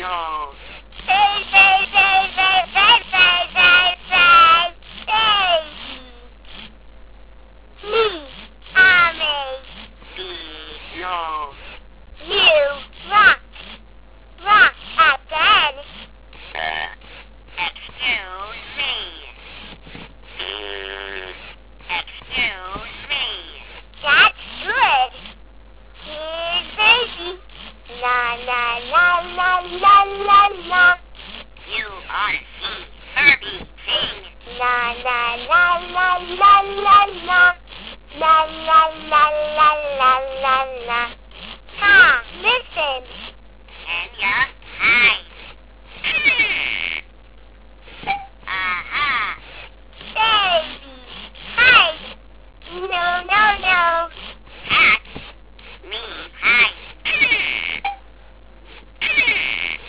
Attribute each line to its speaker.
Speaker 1: No.
Speaker 2: Say, say, say, say, say, say, say, say, baby. Me, Army.
Speaker 1: No.
Speaker 2: You, rock, rock again.
Speaker 1: Excuse me. Excuse me.
Speaker 2: That's good. Here's baby. La, la, la, la, la, la, la.
Speaker 1: URC Herbie King.
Speaker 2: La, la, la, la, la, la, la. La, la, la, la, la, la, la.